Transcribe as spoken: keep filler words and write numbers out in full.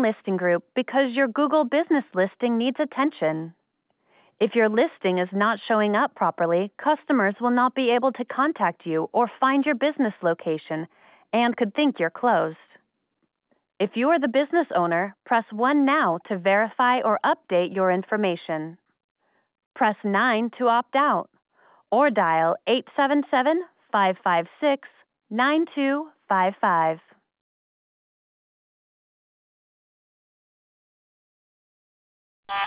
listing group because your Google business listing needs attention. If your listing is not showing up properly, customers will not be able to contact you or find your business location and could think you're closed. If you are the business owner, press one now to verify or update your information. Press nine to opt out, or dial eight seven seven, five five six, nine two five five.